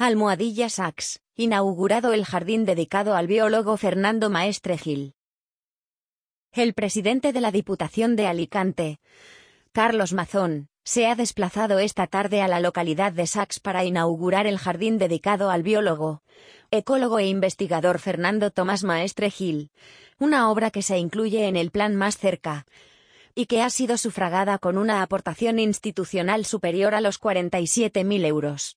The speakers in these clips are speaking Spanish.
Sachs, inaugurado el jardín dedicado al biólogo Fernando Maestre Gil. El presidente de la Diputación de Alicante, Carlos Mazón, se ha desplazado esta tarde a la localidad de Sachs para inaugurar el jardín dedicado al biólogo, ecólogo e investigador Fernando Tomás Maestre Gil, una obra que se incluye en el Plan Más Cerca, y que ha sido sufragada con una aportación institucional superior a los 47.000 euros.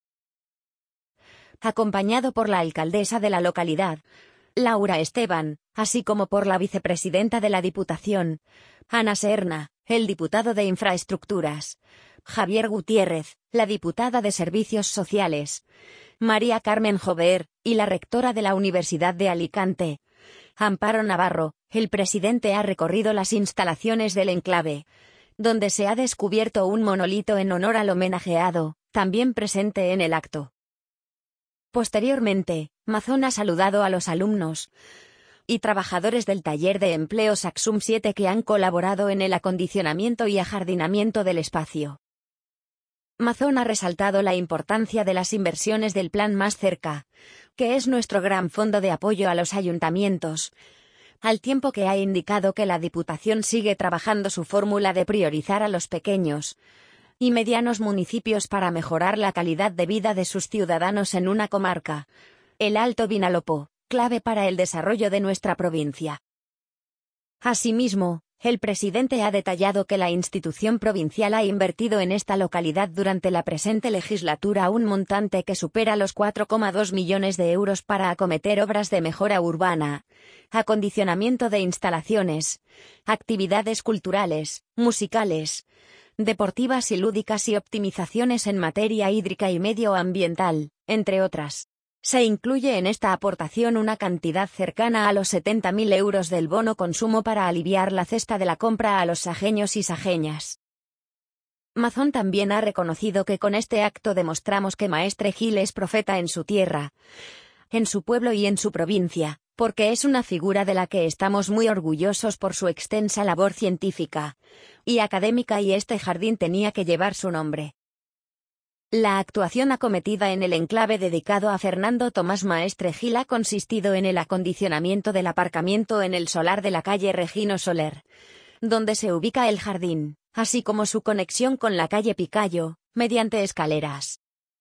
Acompañado por la alcaldesa de la localidad, Laura Esteban, así como por la vicepresidenta de la Diputación, Ana Serna, el diputado de Infraestructuras, Javier Gutiérrez, la diputada de Servicios Sociales, María Carmen Jover, y la rectora de la Universidad de Alicante, Amparo Navarro, el presidente ha recorrido las instalaciones del enclave, donde se ha descubierto un monolito en honor al homenajeado, también presente en el acto. Posteriormente, Mazón ha saludado a los alumnos y trabajadores del taller de empleo Saxum 7 que han colaborado en el acondicionamiento y ajardinamiento del espacio. Mazón ha resaltado la importancia de las inversiones del Plan Más Cerca, que es nuestro gran fondo de apoyo a los ayuntamientos, al tiempo que ha indicado que la Diputación sigue trabajando su fórmula de priorizar a los pequeños y medianos municipios para mejorar la calidad de vida de sus ciudadanos en una comarca, el Alto Vinalopó, clave para el desarrollo de nuestra provincia. Asimismo, el presidente ha detallado que la institución provincial ha invertido en esta localidad durante la presente legislatura un montante que supera los 4,2 millones de euros para acometer obras de mejora urbana, acondicionamiento de instalaciones, actividades culturales, musicales, deportivas y lúdicas y optimizaciones en materia hídrica y medioambiental, entre otras. Se incluye en esta aportación una cantidad cercana a los 70.000 euros del bono consumo para aliviar la cesta de la compra a los sajeños y sajeñas. Mazón también ha reconocido que con este acto demostramos que Maestre Gil es profeta en su tierra, en su pueblo y en su provincia, porque es una figura de la que estamos muy orgullosos por su extensa labor científica y académica, y este jardín tenía que llevar su nombre. La actuación acometida en el enclave dedicado a Fernando Tomás Maestre Gil ha consistido en el acondicionamiento del aparcamiento en el solar de la calle Regino Soler, donde se ubica el jardín, así como su conexión con la calle Picayo, mediante escaleras.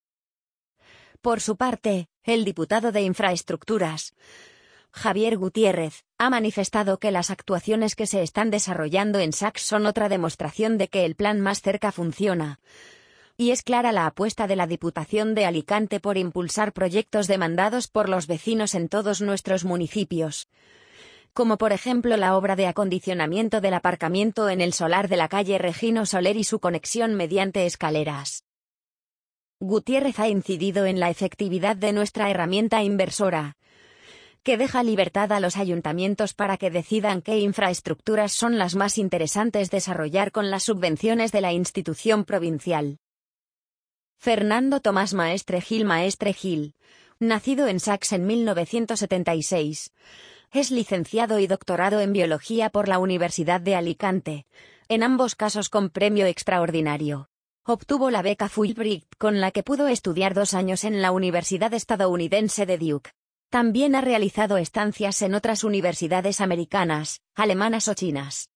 Por su parte, el diputado de Infraestructuras, Javier Gutiérrez, ha manifestado que las actuaciones que se están desarrollando en Sachs son otra demostración de que el Plan Más Cerca funciona, y es clara la apuesta de la Diputación de Alicante por impulsar proyectos demandados por los vecinos en todos nuestros municipios, como por ejemplo la obra de acondicionamiento del aparcamiento en el solar de la calle Regino Soler y su conexión mediante escaleras. Gutiérrez ha incidido en la efectividad de nuestra herramienta inversora, que deja libertad a los ayuntamientos para que decidan qué infraestructuras son las más interesantes desarrollar con las subvenciones de la institución provincial. Fernando Tomás Maestre Gil, nacido en Sachs en 1976, es licenciado y doctorado en Biología por la Universidad de Alicante, en ambos casos con premio extraordinario. Obtuvo la beca Fulbright, con la que pudo estudiar 2 años en la Universidad estadounidense de Duke. También ha realizado estancias en otras universidades americanas, alemanas o chinas.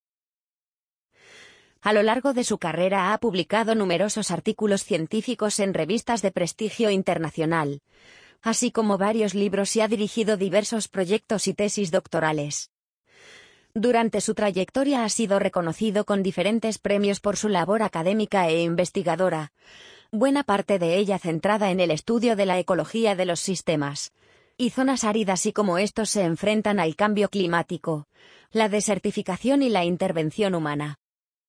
A lo largo de su carrera ha publicado numerosos artículos científicos en revistas de prestigio internacional, así como varios libros, y ha dirigido diversos proyectos y tesis doctorales. Durante su trayectoria ha sido reconocido con diferentes premios por su labor académica e investigadora, buena parte de ella centrada en el estudio de la ecología de los sistemas y zonas áridas y cómo estos se enfrentan al cambio climático, la desertificación y la intervención humana.